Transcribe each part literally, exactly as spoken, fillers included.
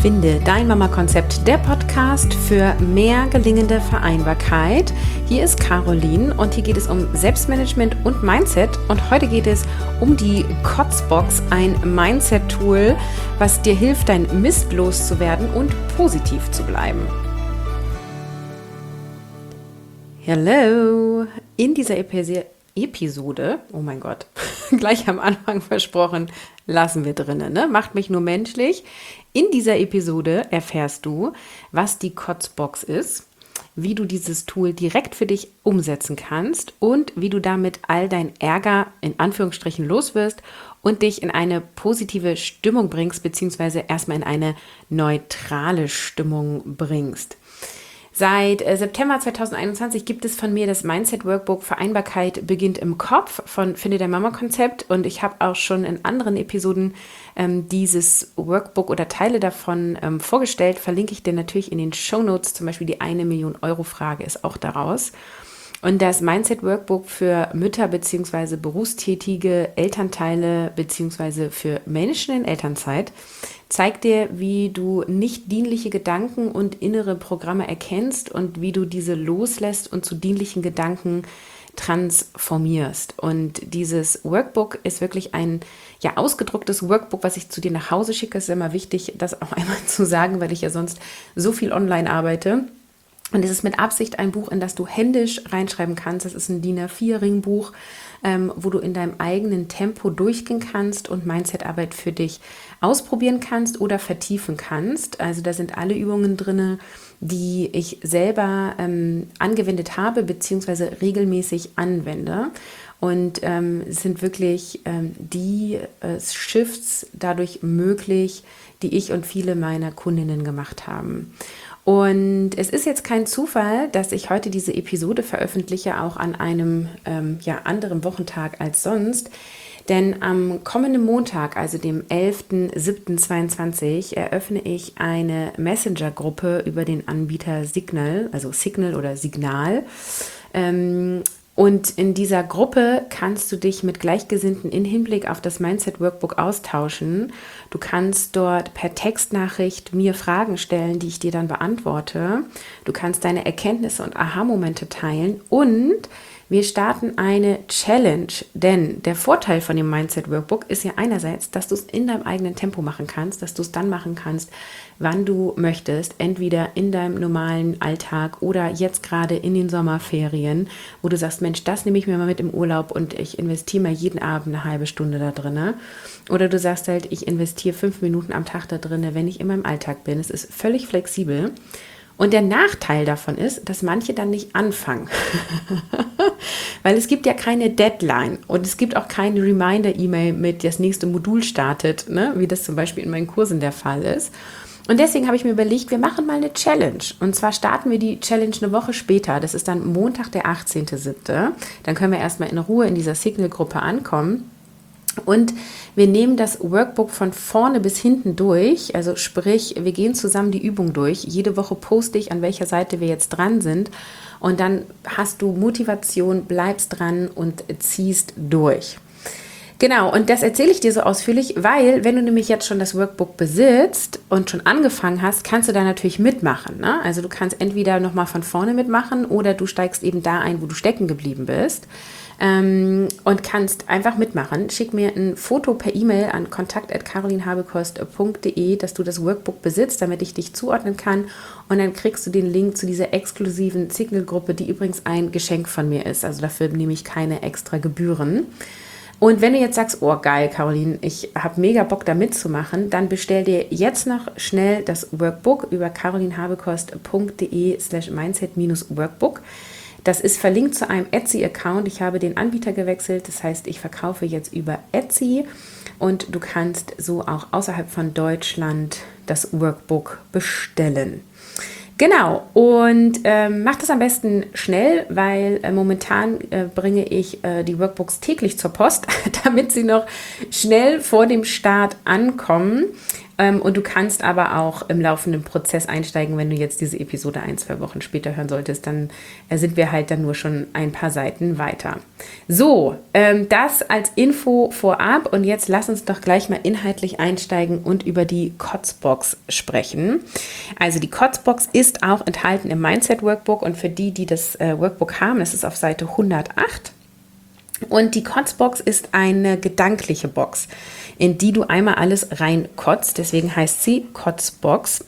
Finde dein Mama-Konzept, der Podcast für mehr gelingende Vereinbarkeit. Hier ist Caroline und hier geht es um Selbstmanagement und Mindset. Und heute geht es um die Kotzbox, ein Mindset-Tool, was dir hilft, dein Mist loszuwerden und positiv zu bleiben. Hallo! In dieser Episode Episode, oh mein Gott, gleich am Anfang versprochen, lassen wir drinnen, ne? Macht mich nur menschlich. In dieser Episode erfährst du, was die Kotzbox ist, wie du dieses Tool direkt für dich umsetzen kannst und wie du damit all dein Ärger in Anführungsstrichen loswirst und dich in eine positive Stimmung bringst, beziehungsweise erstmal in eine neutrale Stimmung bringst. Seit September zweitausendeinundzwanzig gibt es von mir das Mindset-Workbook Vereinbarkeit beginnt im Kopf von Finde dein Mama-Konzept und ich habe auch schon in anderen Episoden ähm, dieses Workbook oder Teile davon ähm, vorgestellt. Verlinke ich dir natürlich in den Shownotes, zum Beispiel die eine Million Euro Frage ist auch daraus. Und das Mindset-Workbook für Mütter bzw. berufstätige Elternteile bzw. für Menschen in Elternzeit zeigt dir, wie du nicht dienliche Gedanken und innere Programme erkennst und wie du diese loslässt und zu dienlichen Gedanken transformierst. Und dieses Workbook ist wirklich ein ja ausgedrucktes Workbook, was ich zu dir nach Hause schicke. Es ist immer wichtig, das auch einmal zu sagen, weil ich ja sonst so viel online arbeite. Und es ist mit Absicht ein Buch, in das du händisch reinschreiben kannst. Das ist ein D I N A vier Ringbuch, ähm, wo du in deinem eigenen Tempo durchgehen kannst und Mindset-Arbeit für dich ausprobieren kannst oder vertiefen kannst. Also da sind alle Übungen drin, die ich selber ähm, angewendet habe bzw. regelmäßig anwende. Und ähm, es sind wirklich ähm, die äh, Shifts dadurch möglich, die ich und viele meiner Kundinnen gemacht haben. Und es ist jetzt kein Zufall, dass ich heute diese Episode veröffentliche, auch an einem ähm, ja, anderen Wochentag als sonst. Denn am kommenden Montag, also dem elften siebten zweiundzwanzig, eröffne ich eine Messenger-Gruppe über den Anbieter Signal, also Signal oder Signal. Ähm, Und in dieser Gruppe kannst du dich mit Gleichgesinnten in Hinblick auf das Mindset-Workbook austauschen. Du kannst dort per Textnachricht mir Fragen stellen, die ich dir dann beantworte. Du kannst deine Erkenntnisse und Aha-Momente teilen und wir starten eine Challenge, denn der Vorteil von dem Mindset-Workbook ist ja einerseits, dass du es in deinem eigenen Tempo machen kannst, dass du es dann machen kannst, wann du möchtest, entweder in deinem normalen Alltag oder jetzt gerade in den Sommerferien, wo du sagst, Mensch, das nehme ich mir mal mit im Urlaub und ich investiere mal jeden Abend eine halbe Stunde da drin. Oder du sagst halt, ich investiere fünf Minuten am Tag da drin, wenn ich in meinem Alltag bin. Es ist völlig flexibel. Und der Nachteil davon ist, dass manche dann nicht anfangen. Weil es gibt ja keine Deadline und es gibt auch keine Reminder-E-Mail mit, das nächste Modul startet, ne? Wie das zum Beispiel in meinen Kursen der Fall ist. Und deswegen habe ich mir überlegt, wir machen mal eine Challenge. Und zwar starten wir die Challenge eine Woche später. Das ist dann Montag, der achtzehnten siebten Dann können wir erstmal in Ruhe in dieser Signal-Gruppe ankommen. Und wir nehmen das Workbook von vorne bis hinten durch, also sprich, wir gehen zusammen die Übung durch. Jede Woche poste ich, an welcher Seite wir jetzt dran sind und dann hast du Motivation, bleibst dran und ziehst durch. Genau, und das erzähle ich dir so ausführlich, weil wenn du nämlich jetzt schon das Workbook besitzt und schon angefangen hast, kannst du da natürlich mitmachen, ne? Also du kannst entweder nochmal von vorne mitmachen oder du steigst eben da ein, wo du stecken geblieben bist. Ähm, und kannst einfach mitmachen. Schick mir ein Foto per E-Mail an kontakt at carolinhabekost punkt de, dass du das Workbook besitzt, damit ich dich zuordnen kann. Und dann kriegst du den Link zu dieser exklusiven Signal-Gruppe, die übrigens ein Geschenk von mir ist. Also dafür nehme ich keine extra Gebühren. Und wenn du jetzt sagst, oh geil, Caroline, ich habe mega Bock da mitzumachen, dann bestell dir jetzt noch schnell das Workbook über carolinhabekost punkt de slash mindset workbook. Das ist verlinkt zu einem Etsy-Account. Ich habe den Anbieter gewechselt. Das heißt, ich verkaufe jetzt über Etsy und du kannst so auch außerhalb von Deutschland das Workbook bestellen. Genau, und ähm, mach das am besten schnell, weil äh, momentan äh, bringe ich äh, die Workbooks täglich zur Post, damit sie noch schnell vor dem Start ankommen. Ähm, und du kannst aber auch im laufenden Prozess einsteigen, wenn du jetzt diese Episode ein, zwei Wochen später hören solltest, dann äh, sind wir halt dann nur schon ein paar Seiten weiter. So, ähm, das als Info vorab und jetzt lass uns doch gleich mal inhaltlich einsteigen und über die Kotzbox sprechen. Also die Kotzbox ist auch enthalten im Mindset Workbook und für die, die das äh, Workbook haben, das ist auf Seite hundertacht. Und die Kotzbox ist eine gedankliche Box, in die du einmal alles reinkotzt. Deswegen heißt sie Kotzbox.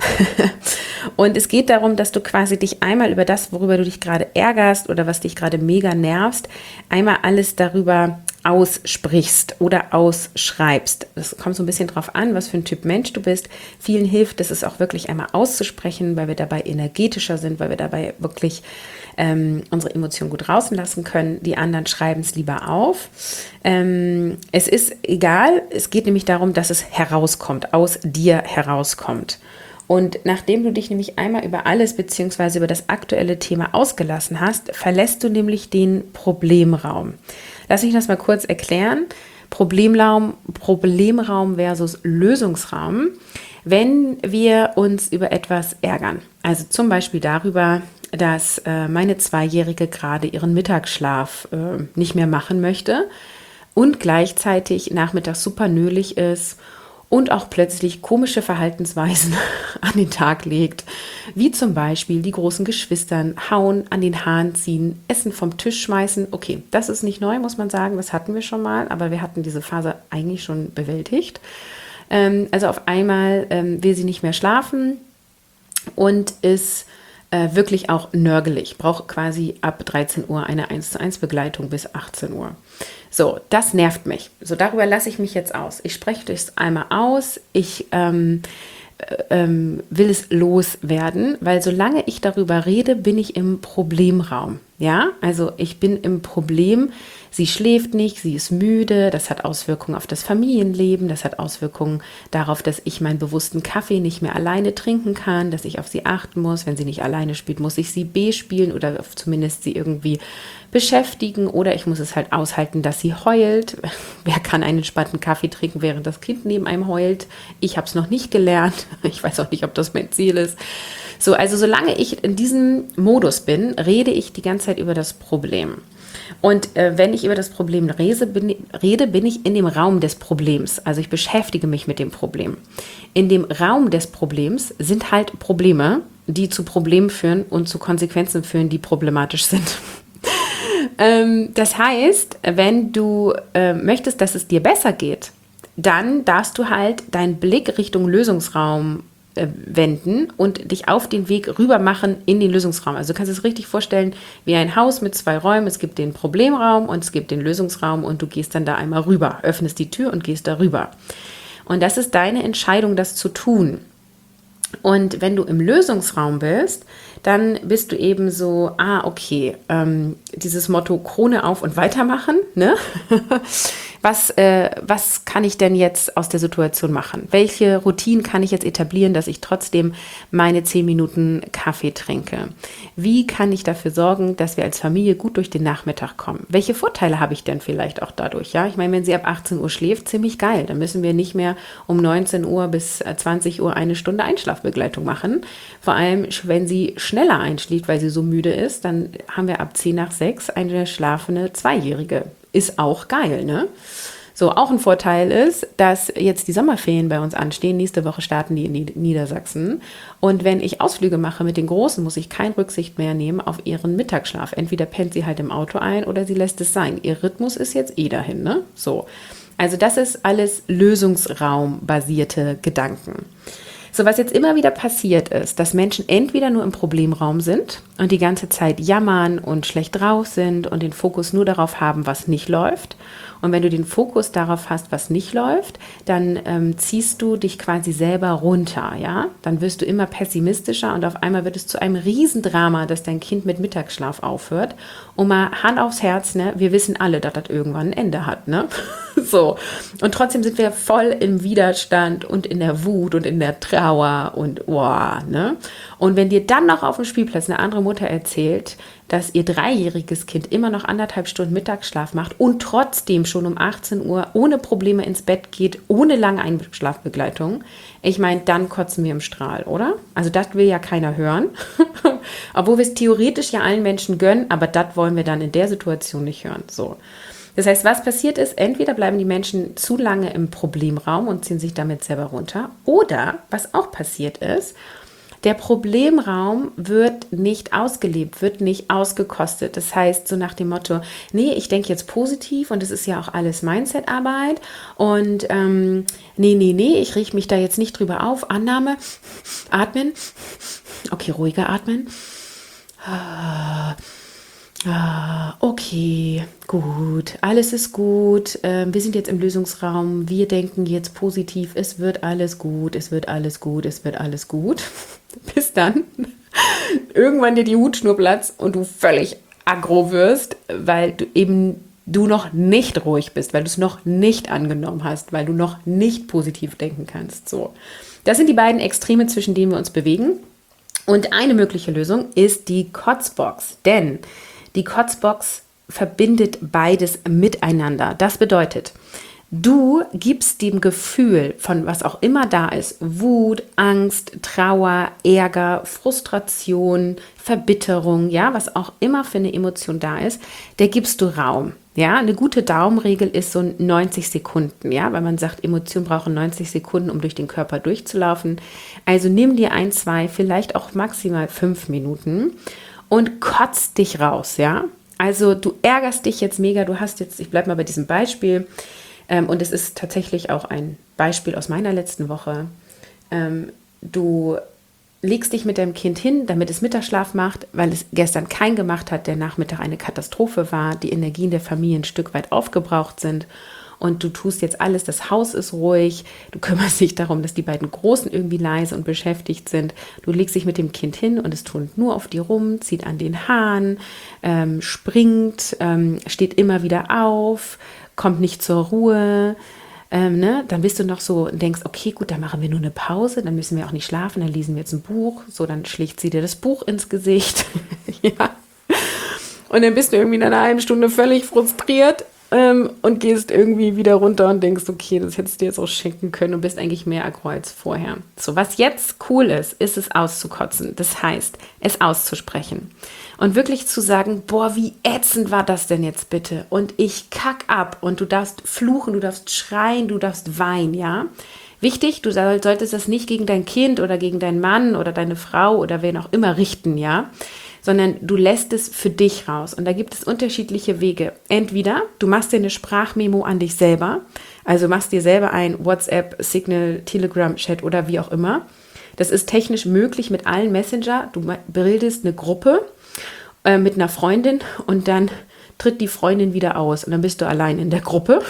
Und es geht darum, dass du quasi dich einmal über das, worüber du dich gerade ärgerst oder was dich gerade mega nervst, einmal alles darüber aussprichst oder ausschreibst. Das kommt so ein bisschen drauf an, was für ein Typ Mensch du bist. Vielen hilft es, es auch wirklich einmal auszusprechen, weil wir dabei energetischer sind, weil wir dabei wirklich ähm, unsere Emotionen gut rauslassen können. Die anderen schreiben es lieber auf. Ähm, es ist egal, es geht nämlich darum, dass es herauskommt, aus dir herauskommt. Und nachdem du dich nämlich einmal über alles bzw. über das aktuelle Thema ausgelassen hast, verlässt du nämlich den Problemraum. Lass mich das mal kurz erklären. Problemraum, Problemraum versus Lösungsraum. Wenn wir uns über etwas ärgern, also zum Beispiel darüber, dass äh, meine Zweijährige gerade ihren Mittagsschlaf äh, nicht mehr machen möchte und gleichzeitig nachmittags super nölig ist und auch plötzlich komische Verhaltensweisen an den Tag legt, wie zum Beispiel die großen Geschwistern hauen, an den Haaren ziehen, Essen vom Tisch schmeißen. Okay, das ist nicht neu, muss man sagen, das hatten wir schon mal, aber wir hatten diese Phase eigentlich schon bewältigt. Ähm, also auf einmal ähm, will sie nicht mehr schlafen und ist äh, wirklich auch nörgelig, braucht quasi ab dreizehn Uhr eine eins zu eins Begleitung bis achtzehn Uhr. So, das nervt mich. So, darüber lasse ich mich jetzt aus. Ich spreche das einmal aus. Ich ähm, ähm, will es loswerden, weil solange ich darüber rede, bin ich im Problemraum. Ja, also ich bin im Problem. Sie schläft nicht, sie ist müde. Das hat Auswirkungen auf das Familienleben. Das hat Auswirkungen darauf, dass ich meinen bewussten Kaffee nicht mehr alleine trinken kann, dass ich auf sie achten muss. Wenn sie nicht alleine spielt, muss ich sie bespielen oder zumindest sie irgendwie beschäftigen oder ich muss es halt aushalten, dass sie heult. Wer kann einen entspannten Kaffee trinken, während das Kind neben einem heult? Ich habe es noch nicht gelernt. Ich weiß auch nicht, ob das mein Ziel ist. So, also solange ich in diesem Modus bin, rede ich die ganze Zeit über das Problem. Und äh, wenn ich über das Problem rede bin, rede, bin ich in dem Raum des Problems. Also ich beschäftige mich mit dem Problem. In dem Raum des Problems sind halt Probleme, die zu Problemen führen und zu Konsequenzen führen, die problematisch sind. ähm, das heißt, wenn du äh, möchtest, dass es dir besser geht, dann darfst du halt deinen Blick Richtung Lösungsraum wenden und dich auf den Weg rüber machen in den Lösungsraum. Also du kannst es richtig vorstellen wie ein Haus mit zwei Räumen. Es gibt den Problemraum und es gibt den Lösungsraum und du gehst dann da einmal rüber, öffnest die Tür und gehst da rüber. Und das ist deine Entscheidung, das zu tun. Und wenn du im Lösungsraum bist, dann bist du eben so, ah, okay, ähm, dieses Motto Krone auf und weitermachen, ne? Was, äh, was kann ich denn jetzt aus der Situation machen? Welche Routinen kann ich jetzt etablieren, dass ich trotzdem meine zehn Minuten Kaffee trinke? Wie kann ich dafür sorgen, dass wir als Familie gut durch den Nachmittag kommen? Welche Vorteile habe ich denn vielleicht auch dadurch? Ja, ich meine, wenn sie ab achtzehn Uhr schläft, ziemlich geil. Dann müssen wir nicht mehr um neunzehn Uhr bis zwanzig Uhr eine Stunde Einschlafbegleitung machen. Vor allem, wenn sie schneller einschläft, weil sie so müde ist, dann haben wir ab zehn nach sechs eine schlafende Zweijährige. Ist auch geil, ne? So, auch ein Vorteil ist, dass jetzt die Sommerferien bei uns anstehen. Nächste Woche starten die in Niedersachsen. Und wenn ich Ausflüge mache mit den Großen, muss ich keine Rücksicht mehr nehmen auf ihren Mittagsschlaf. Entweder pennt sie halt im Auto ein oder sie lässt es sein. Ihr Rhythmus ist jetzt eh dahin, ne? So. Also das ist alles lösungsraumbasierte Gedanken. So, was jetzt immer wieder passiert ist, dass Menschen entweder nur im Problemraum sind und die ganze Zeit jammern und schlecht drauf sind und den Fokus nur darauf haben, was nicht läuft. Und wenn du den Fokus darauf hast, was nicht läuft, dann ähm, ziehst du dich quasi selber runter, ja? Dann wirst du immer pessimistischer und auf einmal wird es zu einem Riesendrama, dass dein Kind mit Mittagsschlaf aufhört. Und mal Hand aufs Herz, ne? Wir wissen alle, dass das irgendwann ein Ende hat, ne? So. Und trotzdem sind wir voll im Widerstand und in der Wut und in der Trauer und wow, ne? Und wenn dir dann noch auf dem Spielplatz eine andere Mutter erzählt, dass ihr dreijähriges Kind immer noch anderthalb Stunden Mittagsschlaf macht und trotzdem schon um achtzehn Uhr ohne Probleme ins Bett geht, ohne lange Einschlafbegleitung, ich meine, dann kotzen wir im Strahl, oder? Also das will ja keiner hören. Obwohl wir es theoretisch ja allen Menschen gönnen, aber das wollen wir dann in der Situation nicht hören. So. Das heißt, was passiert ist, entweder bleiben die Menschen zu lange im Problemraum und ziehen sich damit selber runter, oder was auch passiert ist, der Problemraum wird nicht ausgelebt, wird nicht ausgekostet. Das heißt, so nach dem Motto, nee, ich denke jetzt positiv und es ist ja auch alles Mindset-Arbeit und ähm, nee, nee, nee, ich richte mich da jetzt nicht drüber auf. Annahme, atmen, okay, ruhiger atmen. Ah. Ah, okay, gut, alles ist gut. Ähm, wir sind jetzt im Lösungsraum. Wir denken jetzt positiv. Es wird alles gut, es wird alles gut, es wird alles gut. Bis dann irgendwann dir die Hutschnur platzt und du völlig aggro wirst, weil du eben du noch nicht ruhig bist, weil du es noch nicht angenommen hast, weil du noch nicht positiv denken kannst. So, das sind die beiden Extreme, zwischen denen wir uns bewegen. Und eine mögliche Lösung ist die Kotzbox, denn die Kotzbox verbindet beides miteinander. Das bedeutet, du gibst dem Gefühl von was auch immer da ist, Wut, Angst, Trauer, Ärger, Frustration, Verbitterung, ja, was auch immer für eine Emotion da ist, der gibst du Raum. Ja, eine gute Daumenregel ist so neunzig Sekunden, ja, weil man sagt, Emotionen brauchen neunzig Sekunden, um durch den Körper durchzulaufen. Also nimm dir ein, zwei, vielleicht auch maximal fünf Minuten und kotzt dich raus, ja. Also du ärgerst dich jetzt mega, du hast jetzt, ich bleibe mal bei diesem Beispiel, ähm, und es ist tatsächlich auch ein Beispiel aus meiner letzten Woche. Ähm, du legst dich mit deinem Kind hin, damit es Mittagsschlaf macht, weil es gestern keinen gemacht hat, der Nachmittag eine Katastrophe war, die Energien der Familie ein Stück weit aufgebraucht sind. Und du tust jetzt alles, das Haus ist ruhig, du kümmerst dich darum, dass die beiden Großen irgendwie leise und beschäftigt sind. Du legst dich mit dem Kind hin und es turnt nur auf die rum, zieht an den Haaren, ähm, springt, ähm, steht immer wieder auf, kommt nicht zur Ruhe. Ähm, ne? Dann bist du noch so und denkst, okay, gut, dann machen wir nur eine Pause, dann müssen wir auch nicht schlafen, dann lesen wir jetzt ein Buch. So, dann schlägt sie dir das Buch ins Gesicht. Ja. Und dann bist du irgendwie in einer halben Stunde völlig frustriert. Ähm, und gehst irgendwie wieder runter und denkst, okay, das hättest du dir jetzt auch schenken können und bist eigentlich mehr aggro als vorher. So, was jetzt cool ist, ist es auszukotzen. Das heißt, es auszusprechen. Und wirklich zu sagen, boah, wie ätzend war das denn jetzt bitte? Und ich kack ab. Und du darfst fluchen, du darfst schreien, du darfst weinen, ja? Wichtig, du solltest das nicht gegen dein Kind oder gegen deinen Mann oder deine Frau oder wen auch immer richten, ja? Sondern du lässt es für dich raus. Und da gibt es unterschiedliche Wege. Entweder du machst dir eine Sprachmemo an dich selber, also machst dir selber ein WhatsApp, Signal, Telegram, Chat oder wie auch immer. Das ist technisch möglich mit allen Messenger. Du bildest eine Gruppe äh, mit einer Freundin und dann tritt die Freundin wieder aus und dann bist du allein in der Gruppe.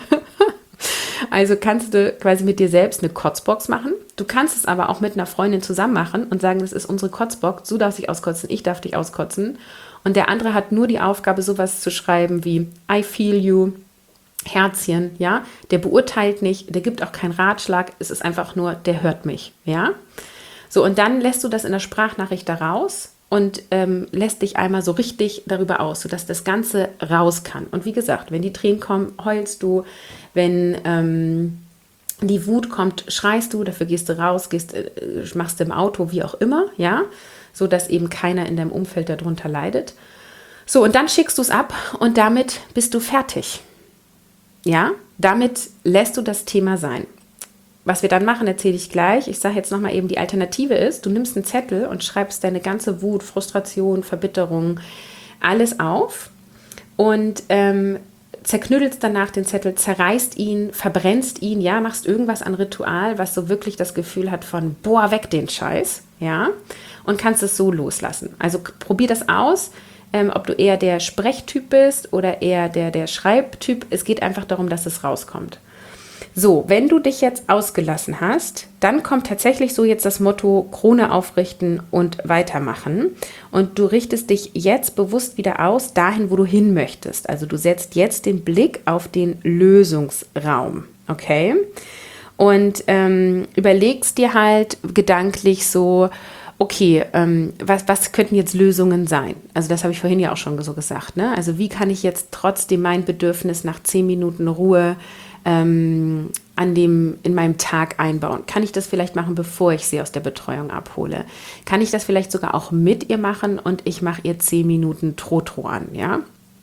Also kannst du quasi mit dir selbst eine Kotzbox machen. Du kannst es aber auch mit einer Freundin zusammen machen und sagen, das ist unsere Kotzbox, du darfst dich auskotzen, ich darf dich auskotzen. Und der andere hat nur die Aufgabe, sowas zu schreiben wie I feel you, Herzchen, ja. Der beurteilt nicht, der gibt auch keinen Ratschlag, es ist einfach nur, der hört mich, ja. So, und dann lässt du das in der Sprachnachricht da raus und ähm, lässt dich einmal so richtig darüber aus, sodass das Ganze raus kann. Und wie gesagt, wenn die Tränen kommen, heulst du. Wenn ähm, die Wut kommt, schreist du, dafür gehst du raus, gehst, äh, machst im Auto, wie auch immer, ja, so dass eben keiner in deinem Umfeld darunter leidet. So, und dann schickst du es ab und damit bist du fertig. Ja, damit lässt du das Thema sein. Was wir dann machen, erzähle ich gleich. Ich sage jetzt nochmal eben, die Alternative ist, du nimmst einen Zettel und schreibst deine ganze Wut, Frustration, Verbitterung, alles auf und ähm, zerknüttelst danach den Zettel, zerreißt ihn, verbrennst ihn, ja, machst irgendwas an Ritual, was so wirklich das Gefühl hat von, boah, weg den Scheiß, ja, und kannst es so loslassen. Also probier das aus, ähm, ob du eher der Sprechtyp bist oder eher der, der Schreibtyp. Es geht einfach darum, dass es rauskommt. So, wenn du dich jetzt ausgelassen hast, dann kommt tatsächlich so jetzt das Motto Krone aufrichten und weitermachen. Und du richtest dich jetzt bewusst wieder aus, dahin, wo du hin möchtest. Also du setzt jetzt den Blick auf den Lösungsraum, okay? Und ähm, überlegst dir halt gedanklich so, okay, ähm, was, was könnten jetzt Lösungen sein? Also das habe ich vorhin ja auch schon so gesagt, ne? Also wie kann ich jetzt trotzdem mein Bedürfnis nach zehn Minuten Ruhe ähm, an dem, in meinem Tag einbauen? Kann ich das vielleicht machen, bevor ich sie aus der Betreuung abhole? Kann ich das vielleicht sogar auch mit ihr machen und ich mache ihr zehn Minuten Trotro an, ja?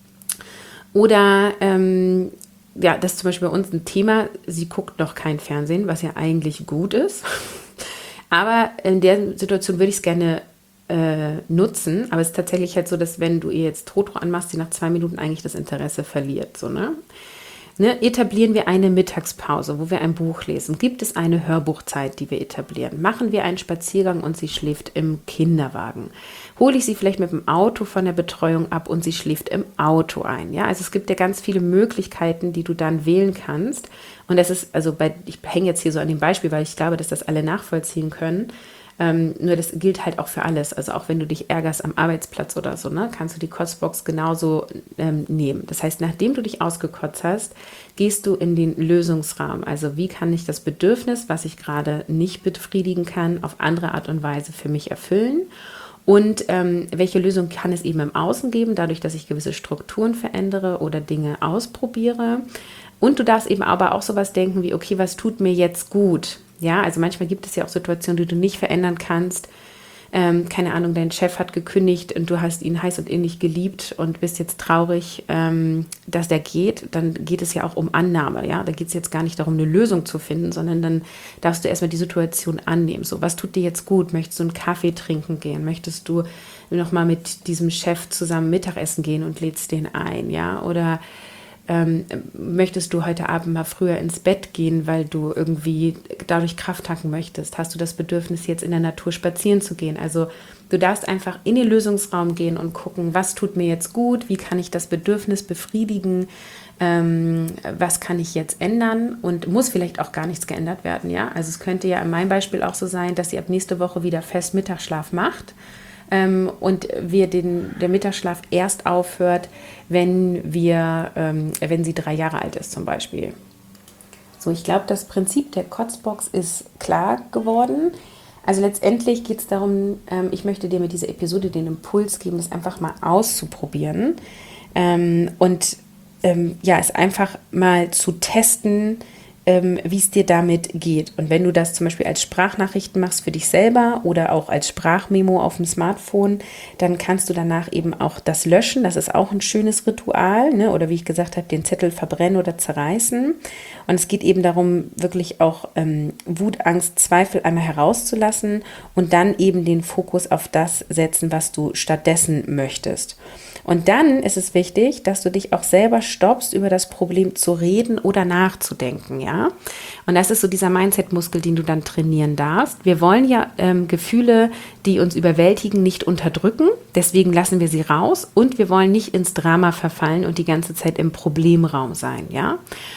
Oder, ähm, ja, das ist zum Beispiel bei uns ein Thema, sie guckt noch kein Fernsehen, was ja eigentlich gut ist. Aber in der Situation würde ich es gerne äh, nutzen. Aber es ist tatsächlich halt so, dass wenn du ihr jetzt Trotro anmachst, sie nach zwei Minuten eigentlich das Interesse verliert. So, ne? Ne? Etablieren wir eine Mittagspause, wo wir ein Buch lesen? Gibt es eine Hörbuchzeit, die wir etablieren? Machen wir einen Spaziergang und sie schläft im Kinderwagen? Hole ich sie vielleicht mit dem Auto von der Betreuung ab und sie schläft im Auto ein? Ja, also es gibt ja ganz viele Möglichkeiten, die du dann wählen kannst. Und das ist, also bei, ich hänge jetzt hier so an dem Beispiel, weil ich glaube, dass das alle nachvollziehen können. Ähm, nur das gilt halt auch für alles. Also auch wenn du dich ärgerst am Arbeitsplatz oder so, ne, kannst du die Kotzbox genauso ähm, nehmen. Das heißt, nachdem du dich ausgekotzt hast, gehst du in den Lösungsraum. Also wie kann ich das Bedürfnis, was ich gerade nicht befriedigen kann, auf andere Art und Weise für mich erfüllen? Und ähm, welche Lösung kann es eben im Außen geben, dadurch, dass ich gewisse Strukturen verändere oder Dinge ausprobiere. Und du darfst eben aber auch sowas denken wie, okay, was tut mir jetzt gut? Ja, also manchmal gibt es ja auch Situationen, die du nicht verändern kannst. Ähm, keine Ahnung, dein Chef hat gekündigt und du hast ihn heiß und innig geliebt und bist jetzt traurig, ähm, dass der geht. Dann geht es ja auch um Annahme. Ja, da geht es jetzt gar nicht darum, eine Lösung zu finden, sondern dann darfst du erstmal die Situation annehmen. So, was tut dir jetzt gut? Möchtest du einen Kaffee trinken gehen? Möchtest du nochmal mit diesem Chef zusammen Mittagessen gehen und lädst den ein? Ja, oder Ähm, möchtest du heute Abend mal früher ins Bett gehen, weil du irgendwie dadurch Kraft tanken möchtest? Hast du das Bedürfnis, jetzt in der Natur spazieren zu gehen? Also du darfst einfach in den Lösungsraum gehen und gucken, was tut mir jetzt gut? Wie kann ich das Bedürfnis befriedigen? Ähm, was kann ich jetzt ändern? Und muss vielleicht auch gar nichts geändert werden, ja? Also es könnte ja in meinem Beispiel auch so sein, dass sie ab nächste Woche wieder fest Mittagsschlaf macht. Ähm, und wir den, der Mittagsschlaf erst aufhört, wenn wir, ähm, wenn sie drei Jahre alt ist zum Beispiel. So, ich glaube, das Prinzip der Kotzbox ist klar geworden. Also letztendlich geht es darum, ähm, ich möchte dir mit dieser Episode den Impuls geben, das einfach mal auszuprobieren ähm, und ähm, ja, es einfach mal zu testen, ähm, wie es dir damit geht. Und wenn du das zum Beispiel als Sprachnachrichten machst für dich selber oder auch als Sprachmemo auf dem Smartphone, dann kannst du danach eben auch das löschen. Das ist auch ein schönes Ritual, ne? Oder wie ich gesagt habe, den Zettel verbrennen oder zerreißen. Und es geht eben darum, wirklich auch ähm, Wut, Angst, Zweifel einmal herauszulassen und dann eben den Fokus auf das setzen, was du stattdessen möchtest. Und dann ist es wichtig, dass du dich auch selber stoppst, über das Problem zu reden oder nachzudenken, ja. Und das ist so dieser Mindset-Muskel, den du dann trainieren darfst. Wir wollen ja ähm, Gefühle, die uns überwältigen, nicht unterdrücken. Deswegen lassen wir sie raus und wir wollen nicht ins Drama verfallen und die ganze Zeit im Problemraum sein, ja.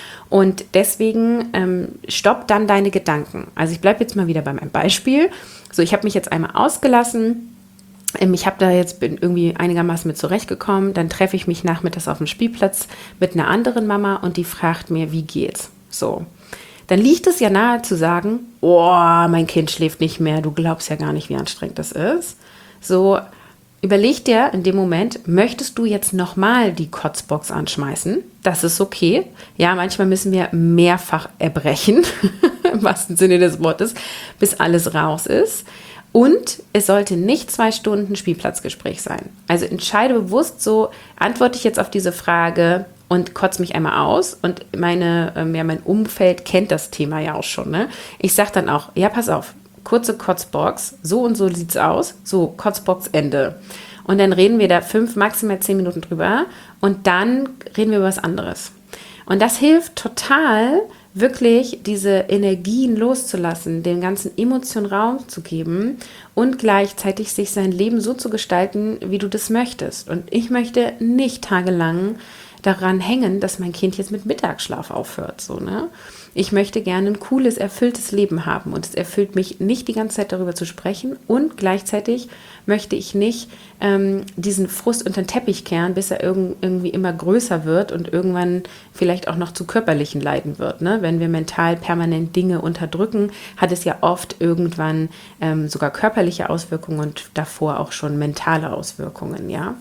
Und deswegen ähm, stopp dann deine Gedanken. Also ich bleibe jetzt mal wieder bei meinem Beispiel. So, ich habe mich jetzt einmal ausgelassen. Ich habe da jetzt bin irgendwie einigermaßen mit zurechtgekommen. Dann treffe ich mich nachmittags auf dem Spielplatz mit einer anderen Mama und die fragt mir, wie geht's? So, dann liegt es ja nahe zu sagen, oh, mein Kind schläft nicht mehr. Du glaubst ja gar nicht, wie anstrengend das ist. So, überleg dir in dem Moment, möchtest du jetzt nochmal die Kotzbox anschmeißen? Das ist okay. Ja, manchmal müssen wir mehrfach erbrechen, im wahrsten Sinne des Wortes, bis alles raus ist. Und es sollte nicht zwei Stunden Spielplatzgespräch sein. Also entscheide bewusst so, antworte ich jetzt auf diese Frage und kotze mich einmal aus. Und meine, ja, mein Umfeld kennt das Thema ja auch schon. Ne? Ich sage dann auch, ja, pass auf, kurze Kotzbox, so und so sieht's aus. So, Kotzbox, Ende. Und dann reden wir da fünf, maximal zehn Minuten drüber. Und dann reden wir über was anderes. Und das hilft total, wirklich diese Energien loszulassen, dem ganzen Emotionen Raum zu geben und gleichzeitig sich sein Leben so zu gestalten, wie du das möchtest. Und ich möchte nicht tagelang daran hängen, dass mein Kind jetzt mit Mittagsschlaf aufhört. So, ne? Ich möchte gerne ein cooles, erfülltes Leben haben und es erfüllt mich nicht, die ganze Zeit darüber zu sprechen und gleichzeitig möchte ich nicht ähm, diesen Frust unter den Teppich kehren, bis er irg- irgendwie immer größer wird und irgendwann vielleicht auch noch zu körperlichen Leiden wird. Ne? Wenn wir mental permanent Dinge unterdrücken, hat es ja oft irgendwann ähm, sogar körperliche Auswirkungen und davor auch schon mentale Auswirkungen, ja.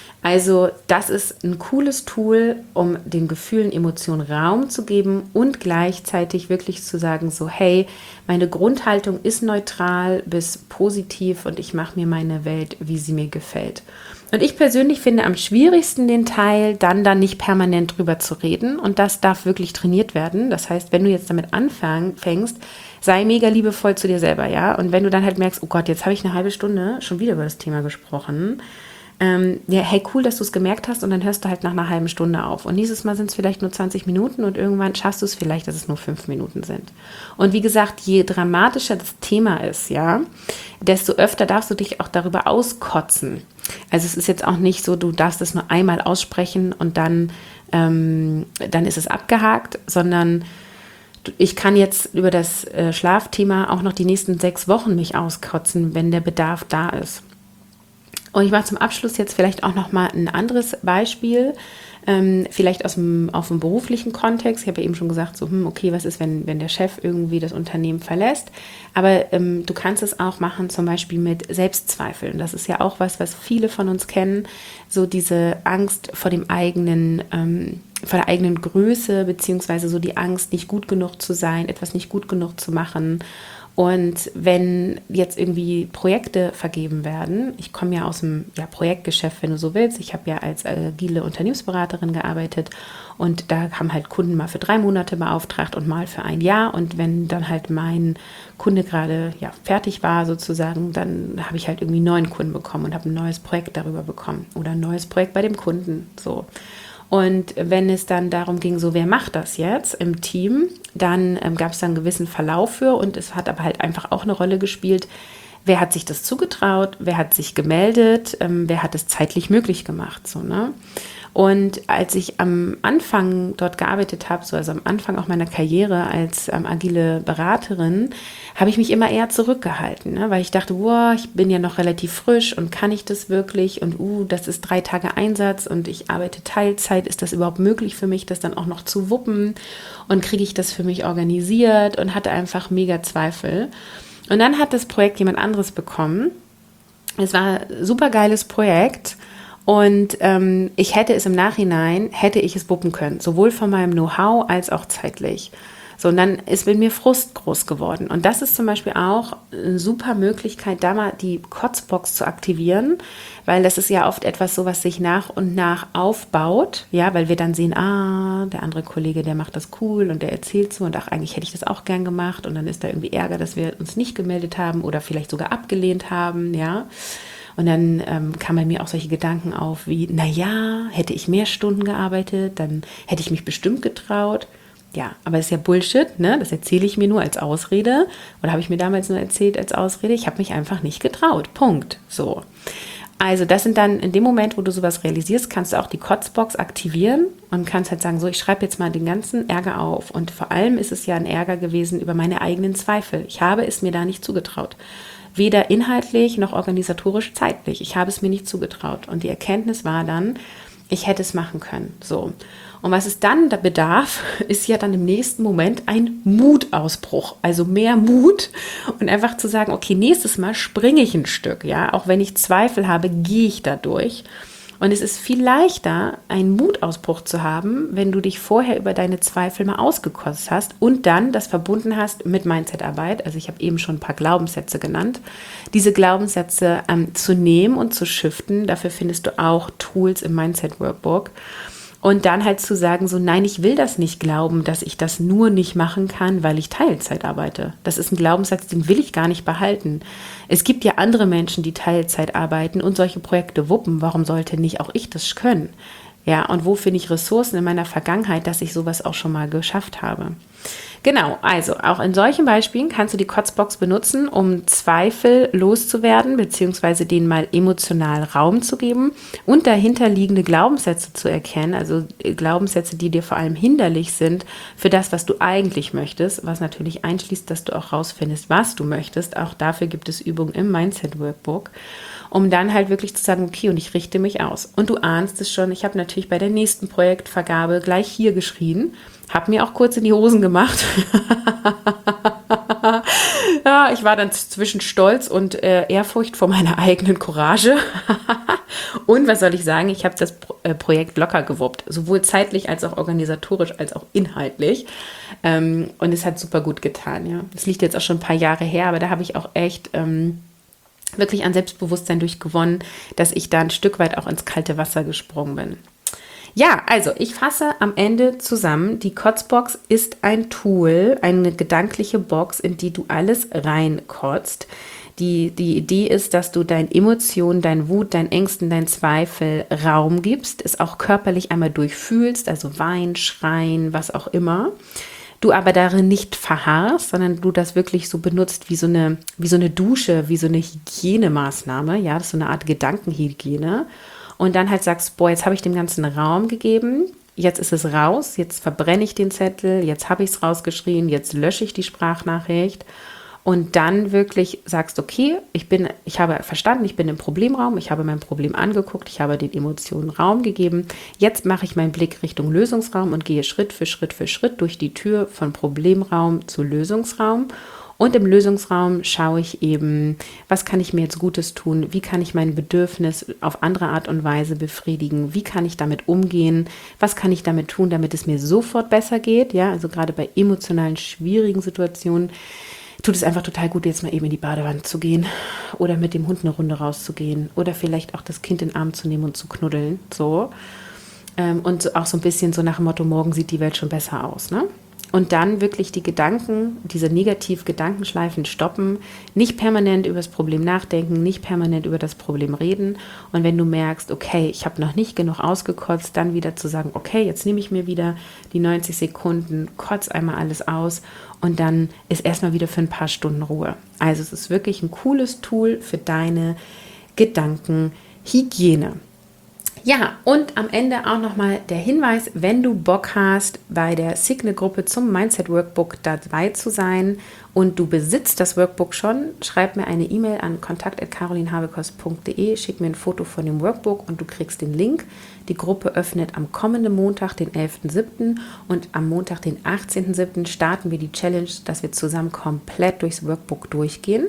Also das ist ein cooles Tool, um den Gefühlen, Emotionen Raum zu geben und gleichzeitig wirklich zu sagen, so hey, meine Grundhaltung ist neutral bis positiv und ich mache mir meine Welt, wie sie mir gefällt. Und ich persönlich finde am schwierigsten den Teil, dann dann nicht permanent drüber zu reden und das darf wirklich trainiert werden. Das heißt, wenn du jetzt damit anfängst, sei mega liebevoll zu dir selber, ja. Und wenn du dann halt merkst, oh Gott, jetzt habe ich eine halbe Stunde schon wieder über das Thema gesprochen, Ähm, ja, hey, cool, dass du es gemerkt hast und dann hörst du halt nach einer halben Stunde auf. Und nächstes Mal sind es vielleicht nur zwanzig Minuten und irgendwann schaffst du es vielleicht, dass es nur fünf Minuten sind. Und wie gesagt, je dramatischer das Thema ist, ja, desto öfter darfst du dich auch darüber auskotzen. Also es ist jetzt auch nicht so, du darfst es nur einmal aussprechen und dann, ähm, dann ist es abgehakt, sondern ich kann jetzt über das äh, Schlafthema auch noch die nächsten sechs Wochen mich auskotzen, wenn der Bedarf da ist. Und ich mache zum Abschluss jetzt vielleicht auch noch mal ein anderes Beispiel, ähm, vielleicht aus dem, auf dem beruflichen Kontext. Ich habe ja eben schon gesagt, so, hm, okay, was ist, wenn, wenn der Chef irgendwie das Unternehmen verlässt? Aber ähm, du kannst es auch machen, zum Beispiel mit Selbstzweifeln. Das ist ja auch was, was viele von uns kennen, so diese Angst vor dem eigenen, ähm, vor der eigenen Größe, beziehungsweise so die Angst, nicht gut genug zu sein, etwas nicht gut genug zu machen. Und wenn jetzt irgendwie Projekte vergeben werden, ich komme ja aus dem ja, Projektgeschäft, wenn du so willst, ich habe ja als agile Unternehmensberaterin gearbeitet und da haben halt Kunden mal für drei Monate beauftragt und mal für ein Jahr und wenn dann halt mein Kunde gerade ja, fertig war sozusagen, dann habe ich halt irgendwie einen neuen Kunden bekommen und habe ein neues Projekt darüber bekommen oder ein neues Projekt bei dem Kunden, so. Und wenn es dann darum ging, so wer macht das jetzt im Team, dann ähm, gab es dann einen gewissen Verlauf für und es hat aber halt einfach auch eine Rolle gespielt, wer hat sich das zugetraut, wer hat sich gemeldet, ähm, wer hat es zeitlich möglich gemacht, so, ne? Und als ich am Anfang dort gearbeitet habe, so also am Anfang auch meiner Karriere als ähm, agile Beraterin, habe ich mich immer eher zurückgehalten, ne? Weil ich dachte, wow, ich bin ja noch relativ frisch und kann ich das wirklich? Und uh, das ist drei Tage Einsatz und ich arbeite Teilzeit. Ist das überhaupt möglich für mich, das dann auch noch zu wuppen? Und kriege ich das für mich organisiert? Und hatte einfach mega Zweifel. Und dann hat das Projekt jemand anderes bekommen. Es war ein super geiles Projekt. Und ähm, ich hätte es im Nachhinein, hätte ich es wuppen können, sowohl von meinem Know-how als auch zeitlich. So, und dann ist mit mir Frust groß geworden. Und das ist zum Beispiel auch eine super Möglichkeit, da mal die Kotzbox zu aktivieren, weil das ist ja oft etwas so, was sich nach und nach aufbaut, ja, weil wir dann sehen, ah, der andere Kollege, der macht das cool und der erzählt so und ach, eigentlich hätte ich das auch gern gemacht und dann ist da irgendwie Ärger, dass wir uns nicht gemeldet haben oder vielleicht sogar abgelehnt haben, ja. Und dann ähm, kamen bei mir auch solche Gedanken auf wie, naja, hätte ich mehr Stunden gearbeitet, dann hätte ich mich bestimmt getraut. Ja, aber das ist ja Bullshit, ne? Das erzähle ich mir nur als Ausrede oder habe ich mir damals nur erzählt als Ausrede. Ich habe mich einfach nicht getraut. Punkt. So. Also das sind dann in dem Moment, wo du sowas realisierst, kannst du auch die Kotzbox aktivieren und kannst halt sagen, so, ich schreibe jetzt mal den ganzen Ärger auf. Und vor allem ist es ja ein Ärger gewesen über meine eigenen Zweifel. Ich habe es mir da nicht zugetraut. Weder inhaltlich noch organisatorisch zeitlich. Ich habe es mir nicht zugetraut. Und die Erkenntnis war dann, ich hätte es machen können. So. Und was es dann da bedarf, ist ja dann im nächsten Moment ein Mutausbruch. Also mehr Mut und einfach zu sagen, okay, nächstes Mal springe ich ein Stück. Ja, auch wenn ich Zweifel habe, gehe ich da durch. Und es ist viel leichter, einen Mutausbruch zu haben, wenn du dich vorher über deine Zweifel mal ausgekotzt hast und dann das verbunden hast mit Mindsetarbeit. Also ich habe eben schon ein paar Glaubenssätze genannt. Diese Glaubenssätze ähm, zu nehmen und zu shiften, dafür findest du auch Tools im Mindset-Workbook. Und dann halt zu sagen, so nein, ich will das nicht glauben, dass ich das nur nicht machen kann, weil ich Teilzeit arbeite. Das ist ein Glaubenssatz, den will ich gar nicht behalten. Es gibt ja andere Menschen, die Teilzeit arbeiten und solche Projekte wuppen. Warum sollte nicht auch ich das können? Ja, und wo finde ich Ressourcen in meiner Vergangenheit, dass ich sowas auch schon mal geschafft habe? Genau, also auch in solchen Beispielen kannst du die Kotzbox benutzen, um Zweifel loszuwerden, beziehungsweise denen mal emotional Raum zu geben und dahinterliegende Glaubenssätze zu erkennen, also Glaubenssätze, die dir vor allem hinderlich sind für das, was du eigentlich möchtest, was natürlich einschließt, dass du auch rausfindest, was du möchtest. Auch dafür gibt es Übungen im Mindset Workbook, um dann halt wirklich zu sagen, okay, und ich richte mich aus. Und du ahnst es schon, ich habe natürlich bei der nächsten Projektvergabe gleich hier geschrien, habe mir auch kurz in die Hosen gemacht. Ja, ich war dann zwischen Stolz und äh, Ehrfurcht vor meiner eigenen Courage. Und was soll ich sagen, ich habe das Pro- äh, Projekt locker gewuppt, sowohl zeitlich als auch organisatorisch als auch inhaltlich. Ähm, und es hat super gut getan. Ja, das liegt jetzt auch schon ein paar Jahre her, aber da habe ich auch echt ähm, wirklich an Selbstbewusstsein durchgewonnen, dass ich da ein Stück weit auch ins kalte Wasser gesprungen bin. Ja, also ich fasse am Ende zusammen, die Kotzbox ist ein Tool, eine gedankliche Box, in die du alles reinkotzt. Die, die Idee ist, dass du deinen Emotionen, deinen Wut, deinen Ängsten, deinen Zweifel Raum gibst, es auch körperlich einmal durchfühlst, also weinen, schreien, was auch immer. Du aber darin nicht verharrst, sondern du das wirklich so benutzt wie so eine, wie so eine Dusche, wie so eine Hygienemaßnahme. Ja, das ist so eine Art Gedankenhygiene. Und dann halt sagst, boah, jetzt habe ich dem Ganzen Raum gegeben, jetzt ist es raus, jetzt verbrenne ich den Zettel, jetzt habe ich es rausgeschrien, jetzt lösche ich die Sprachnachricht. Und dann wirklich sagst, okay, ich bin, ich habe verstanden, ich bin im Problemraum, ich habe mein Problem angeguckt, ich habe den Emotionen Raum gegeben. Jetzt mache ich meinen Blick Richtung Lösungsraum und gehe Schritt für Schritt für Schritt durch die Tür von Problemraum zu Lösungsraum. Und im Lösungsraum schaue ich eben, was kann ich mir jetzt Gutes tun, wie kann ich mein Bedürfnis auf andere Art und Weise befriedigen, wie kann ich damit umgehen, was kann ich damit tun, damit es mir sofort besser geht. Ja, also gerade bei emotionalen, schwierigen Situationen tut es einfach total gut, jetzt mal eben in die Badewanne zu gehen oder mit dem Hund eine Runde rauszugehen oder vielleicht auch das Kind in den Arm zu nehmen und zu knuddeln. So. Ähm, und so, auch so ein bisschen so nach dem Motto, morgen sieht die Welt schon besser aus, ne? Und dann wirklich die Gedanken, diese Negativ-Gedankenschleifen stoppen, nicht permanent über das Problem nachdenken, nicht permanent über das Problem reden. Und wenn du merkst, okay, ich habe noch nicht genug ausgekotzt, dann wieder zu sagen, okay, jetzt nehme ich mir wieder die neunzig Sekunden, kotz einmal alles aus und dann ist erstmal wieder für ein paar Stunden Ruhe. Also es ist wirklich ein cooles Tool für deine Gedankenhygiene. Ja, und am Ende auch nochmal der Hinweis, wenn du Bock hast, bei der Signal-Gruppe zum Mindset Workbook dabei zu sein und du besitzt das Workbook schon, schreib mir eine E-Mail an kontakt at carolinhabekost punkt de, schick mir ein Foto von dem Workbook und du kriegst den Link. Die Gruppe öffnet am kommenden Montag, den elften siebten und am Montag, den achtzehnten siebten starten wir die Challenge, dass wir zusammen komplett durchs Workbook durchgehen.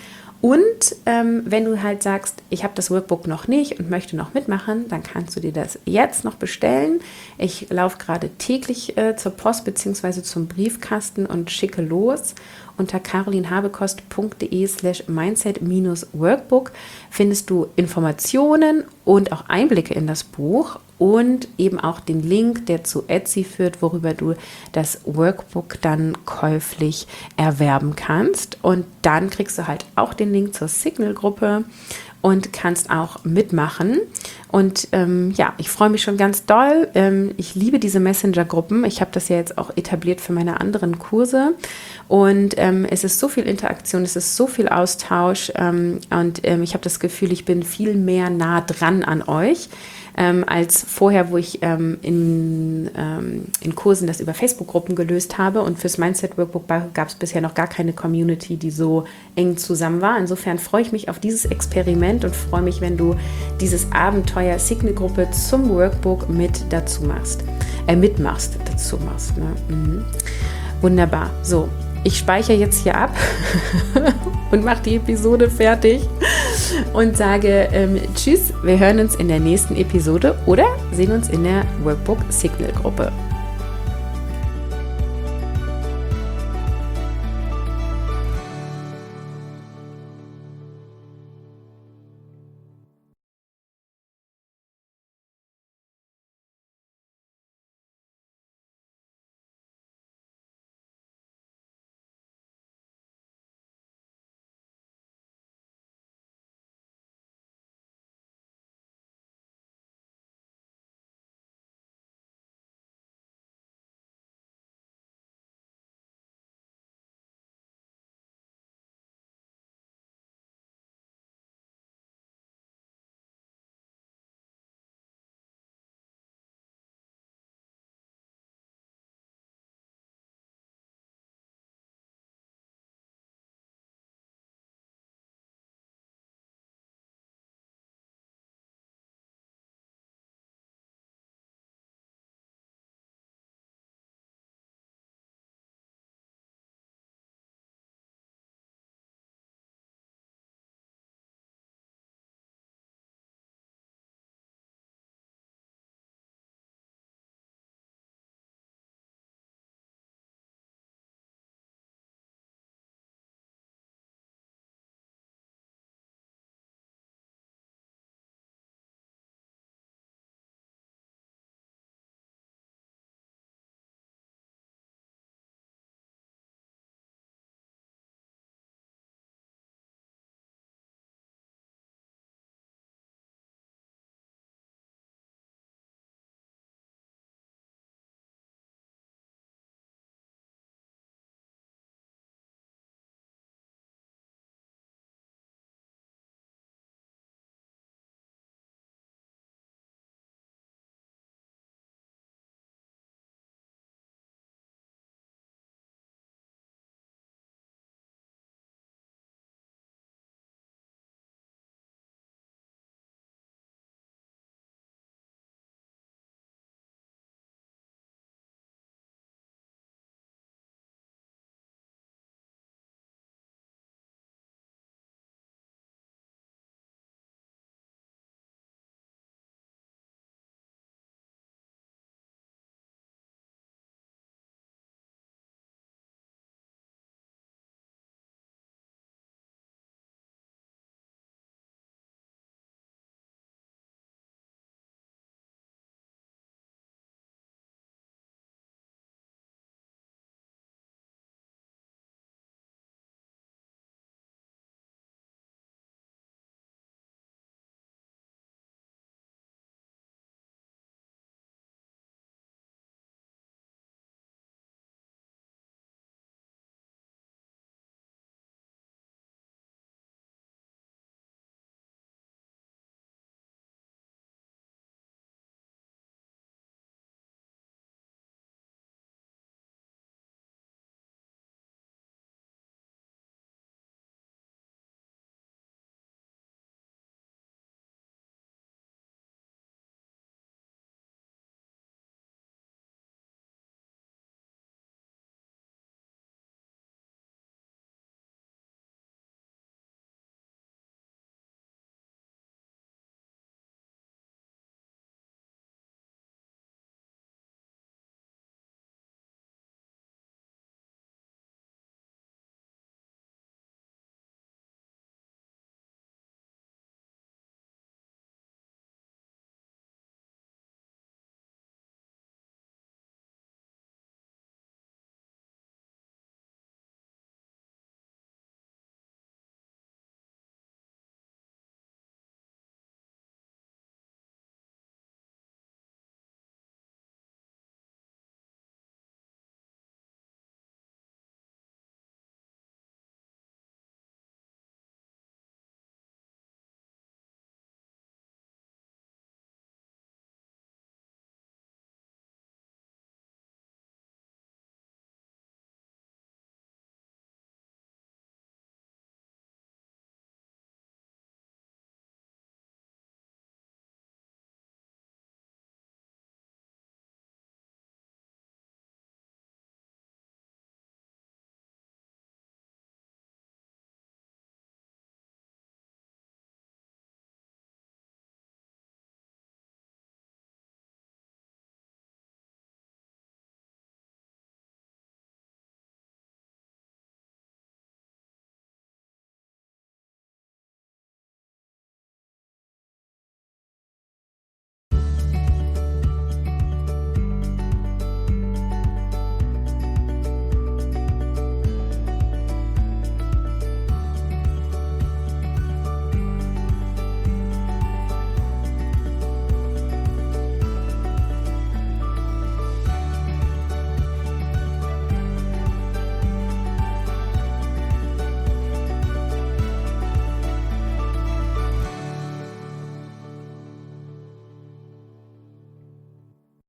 Und ähm, wenn du halt sagst, ich habe das Workbook noch nicht und möchte noch mitmachen, dann kannst du dir das jetzt noch bestellen. Ich laufe gerade täglich äh, zur Post bzw. zum Briefkasten und schicke los. Unter carolinhabekost punkt de slash mindset workbook findest du Informationen und auch Einblicke in das Buch und eben auch den Link, der zu Etsy führt, worüber du das Workbook dann käuflich erwerben kannst. Und dann kriegst du halt auch den Link zur Signal-Gruppe und kannst auch mitmachen. Und ähm, ja, ich freue mich schon ganz doll. Ähm, ich liebe diese Messenger-Gruppen. Ich habe das ja jetzt auch etabliert für meine anderen Kurse. Und ähm, es ist so viel Interaktion, es ist so viel Austausch. Ähm, und ähm, ich habe das Gefühl, ich bin viel mehr nah dran an euch. Ähm, als vorher, wo ich ähm, in, ähm, in Kursen das über Facebook-Gruppen gelöst habe. Und fürs Mindset Workbook gab es bisher noch gar keine Community, die so eng zusammen war. Insofern freue ich mich auf dieses Experiment und freue mich, wenn du dieses Abenteuer Signal-Gruppe zum Workbook mit dazu machst, äh, mitmachst, dazu machst. Ne? Mhm. Wunderbar. So, ich speichere jetzt hier ab und mache die Episode fertig und sage ähm, tschüss, wir hören uns in der nächsten Episode oder sehen uns in der Workbook Signal Gruppe.